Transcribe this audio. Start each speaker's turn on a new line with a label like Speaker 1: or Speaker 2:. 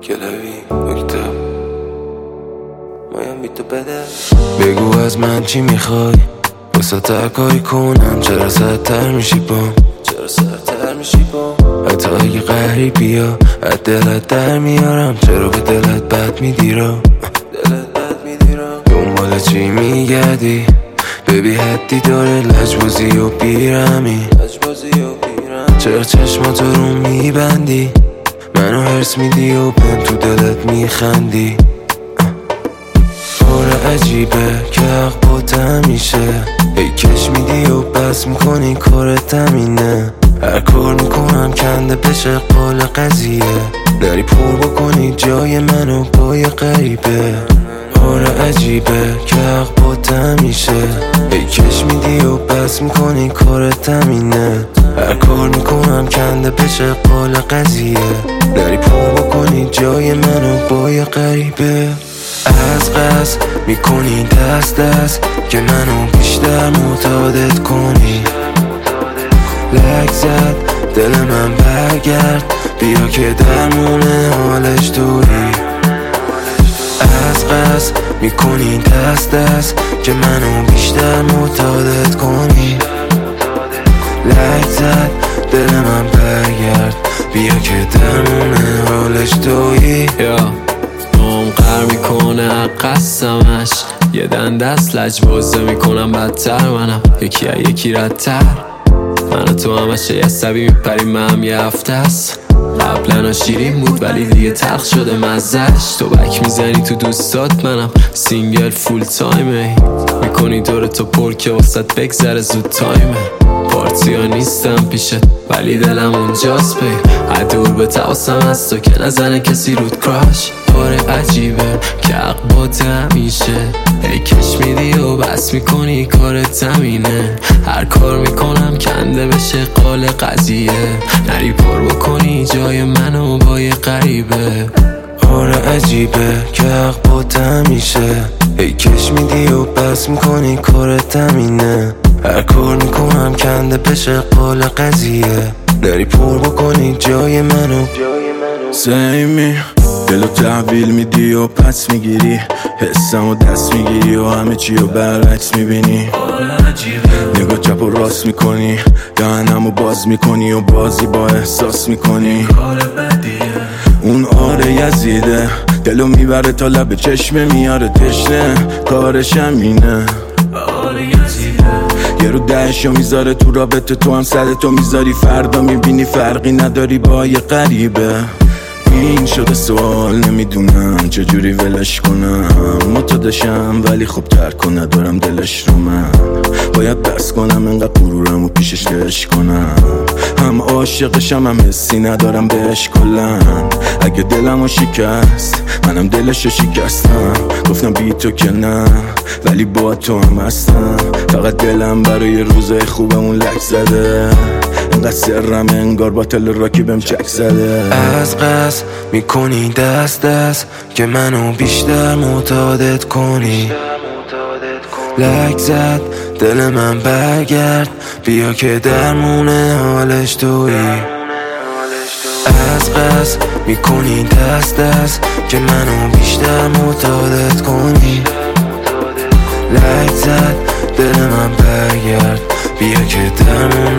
Speaker 1: کلوی اکتب مایم بی تو بده. بگو از من چی میخوای واسه ترکایی کنم، چرا سرتر میشی بام، چرا سرتر میشی بام. حتی اگه غریبی ها از دلت در میارم، چرا به دلت بد میدیرم، دلت بد میدیرم. دنبال چی میگردی ببی حدی داره، لجبازی و بیرمی، چرا چشماتو رو میبندی، منو هرس میدی و بهم تو دلت میخندی. آره عجیبه که حق باتم میشه، ای کش میدی و بس میکنی کارت همینه. هر کار میکنم کنده بشه قال قضیه، نری پر بکنی جای منو با یه غریبه. آره عجیبه که حق باتم میشه، ای کش میدی و بس میکنی کارت همینه. هر کار میکنم کنده بشه قال قضیه، نری پر بکنی جای منو با یه غریبه. از قصد میکنی دست دست که منو بیشتر معتادت کنی. لک زد دل من برگرد بیا که درمونه حالش تویی. از قصد میکنی دست دست که منو بیشتر معتادت کنی. لک زد دل من برگرد بیا که درمونه حالش تویی.
Speaker 2: قر میکنه قسمش یه دست لجبازه میکنم بدتر، منم یکی ردتر. من تو همش یه عصبی میپریم، من یه هفته است. قبلا شیرین بود ولی دیگه تلخ شده مزش. تو بک میزنی تو دوستات، منم سینگل فول تایمه. میکنی دور تو پر که واسط بگذره زود تایمه. پارتی ها نیستم پیشت ولی دلم اونجاست بی. عدور به تواسم از تو که نزنه کسی رود کراش. آره عجیبه که حق باته همیشه، ای کش میدی و بس میکنی کارت زمینه. هر کار میکنم کنده بشه قال قضیه، نری پر بکنی جای منو با یه غریبه.
Speaker 1: آره عجیبه که حق باته همیشه، ای کش میدی و بس میکنی کارت زمینه. هر کار میکنم کنده بشه قال قضیه، نری پر بکنی جای منو.
Speaker 3: سیمی دلو تحویل میدی و پس میگیری، حسم و دست میگیری و همه چی رو برعکس میبینی. نگاه چپ و راست میکنی، دهنمو باز میکنی و بازی با احساس میکنی. اون آره یزیده دلو میبره تا لب چشمه میاره تشنه، کارش همینه. یه رو دهشو میذاره تو رابطه، تو هم سرتو میذاری، فردا میبینی فرقی نداری با یه غریبه. این شده سوال نمیدونم چجوری ولش کنم، معتادشم ولی خب ترک و ندارم دلش رو. من باید بس کنم انقدر غرورم و پیشش دلش کنم، هم عاشقشم هم حسی ندارم بهش کلن. اگه دلمو شکست منم دلشو شکستم، گفتم بی تو که نه ولی با تو هم هستم. فقط دلم برای روزای خوبمون لک زده، انقدر سرم انگار با تل راکی بهم چک زده.
Speaker 1: از قصد میکنی دست دست که منو بیشتر معتادت کنی. لک زد دل من برگرد بیا که درمونه حالش تویی. از قصد میکنی دست دست که منو بیشتر معتادت کنی. لک زد دل من برگرد بیا که درمونه